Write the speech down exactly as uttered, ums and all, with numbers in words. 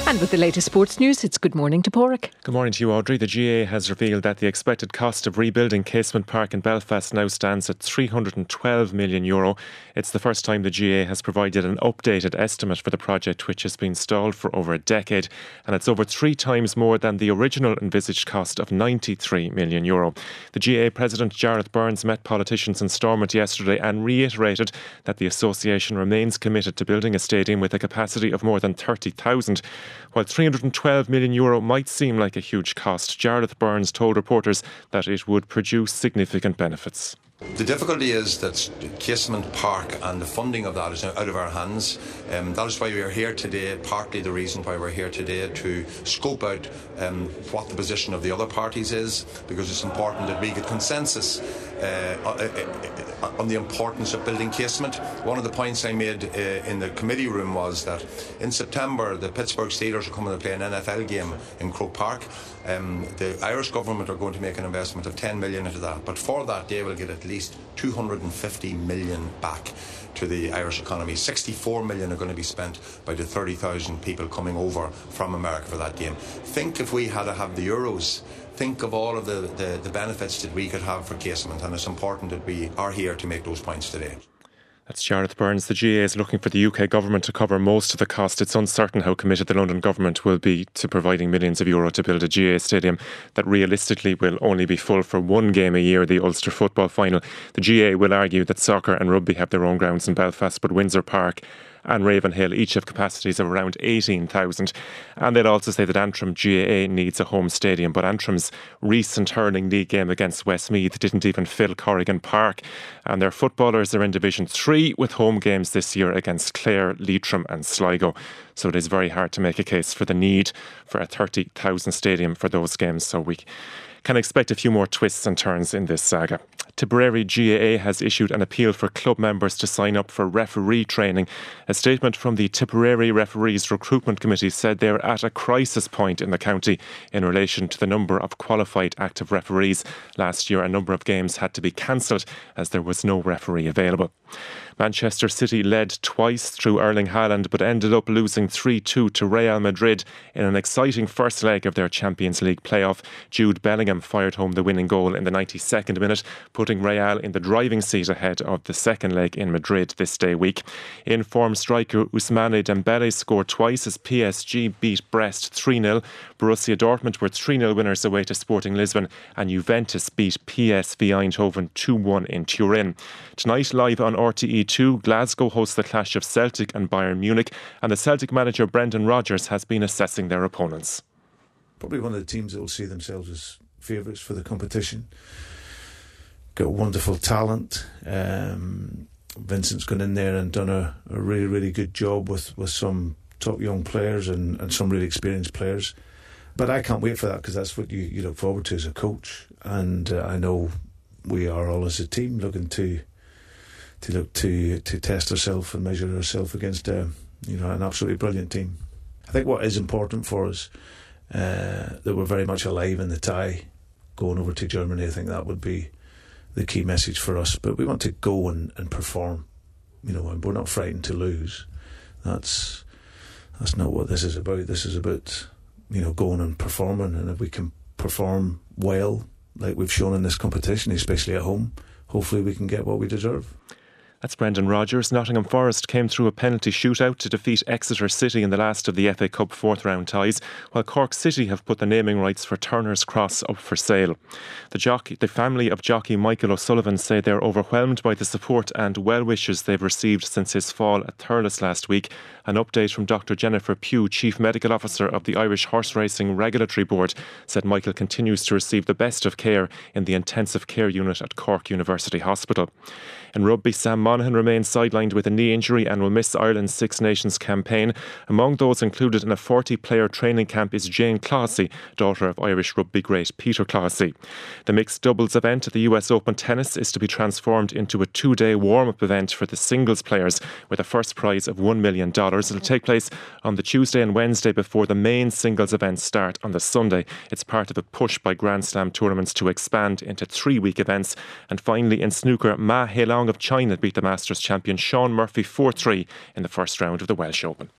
And with the latest sports news, it's good morning to Porrick. Good morning to you, Audrey. The G A A has revealed that the expected cost of rebuilding Casement Park in Belfast now stands at three hundred twelve million euro. It's the first time the G A A has provided an updated estimate for the project, which has been stalled for over a decade, and it's over three times more than the original envisaged cost of ninety-three million euro. The G A A President Jarlath Burns met politicians in Stormont yesterday and reiterated that the association remains committed to building a stadium with a capacity of more than thirty thousand. While three hundred twelve million euro might seem like a huge cost, Jarlath Burns told reporters that it would produce significant benefits. The difficulty is that Casement Park and the funding of that is out of our hands. Um, that is why we are here today, partly the reason why we're here today, to scope out um, what the position of the other parties is, because it's important that we get consensus uh, on the importance of building Casement. One of the points I made uh, in the committee room was that in September the Pittsburgh Steelers are coming to play an N F L game in Croke Park. Um, the Irish government are going to make an investment of ten million into that, but for that they will get at least two hundred fifty million back to the Irish economy. sixty-four million are going to be spent by the thirty thousand people coming over from America for that game. Think if we had to have the Euros, think of all of the, the, the benefits that we could have for Casement, and it's important that we are here to make those points today. That's Jarlath Burns. The G A A is looking for the U K government to cover most of the cost. It's uncertain how committed the London government will be to providing millions of euro to build a G A A stadium that realistically will only be full for one game a year, the Ulster football final. The G A A will argue that soccer and rugby have their own grounds in Belfast, but Windsor Park and Ravenhill each have capacities of around eighteen thousand. And they'll also say that Antrim G A A needs a home stadium, but Antrim's recent hurling league game against Westmeath didn't even fill Corrigan Park, and their footballers are in Division three with home games this year against Clare, Leitrim and Sligo. So it is very hard to make a case for the need for a thirty thousand stadium for those games, so we can expect a few more twists and turns in this saga. Tipperary G A A has issued an appeal for club members to sign up for referee training. A statement from the Tipperary Referees Recruitment Committee said they are at a crisis point in the county in relation to the number of qualified active referees. Last year, a number of games had to be cancelled as there was no referee available. Manchester City led twice through Erling Haaland but ended up losing three two to Real Madrid in an exciting first leg of their Champions League playoff. Jude Bellingham fired home the winning goal in the ninety-second minute, putting Real in the driving seat ahead of the second leg in Madrid this day week. In-form striker Ousmane Dembele scored twice as P S G beat Brest three nil. Borussia Dortmund were three nil winners away to Sporting Lisbon, and Juventus beat P S V Eindhoven two one in Turin. Tonight, live on R T E two, Glasgow hosts the clash of Celtic and Bayern Munich, and the Celtic manager Brendan Rodgers has been assessing their opponents. Probably one of the teams that will see themselves as favourites for the competition. Got wonderful talent. Um, Vincent's gone in there and done a, a really, really good job with, with some top young players and, and some really experienced players. But I can't wait for that, because that's what you, you look forward to as a coach. And uh, I know we are all as a team looking to to look to to test ourselves and measure ourselves against uh, you know an absolutely brilliant team. I think what is important for us, uh, that we're very much alive in the tie going over to Germany. I think that would be the key message for us. But we want to go and, and perform. You know, and we're not frightened to lose. That's that's not what this is about. This is about, you know, going and performing. And if we can perform well, like we've shown in this competition, especially at home, hopefully we can get what we deserve. That's Brendan Rodgers. Nottingham Forest came through a penalty shootout to defeat Exeter City in the last of the F A Cup fourth round ties, while Cork City have put the naming rights for Turner's Cross up for sale. The jockey, the family of jockey Michael O'Sullivan say they're overwhelmed by the support and well wishes they've received since his fall at Thurles last week. An update from Doctor Jennifer Pugh, Chief Medical Officer of the Irish Horse Racing Regulatory Board, said Michael continues to receive the best of care in the intensive care unit at Cork University Hospital. In rugby, Sam Monaghan remains sidelined with a knee injury and will miss Ireland's Six Nations campaign. Among those included in a forty-player training camp is Jane Clohessy, daughter of Irish rugby great Peter Clohessy. The mixed doubles event at the U S Open Tennis is to be transformed into a two-day warm-up event for the singles players with a first prize of one million dollars. It'll take place on the Tuesday and Wednesday before the main singles events start on the Sunday. It's part of a push by Grand Slam tournaments to expand into three-week events. And finally, in snooker, Ma Heilong of China beat the Masters champion Sean Murphy four three in the first round of the Welsh Open.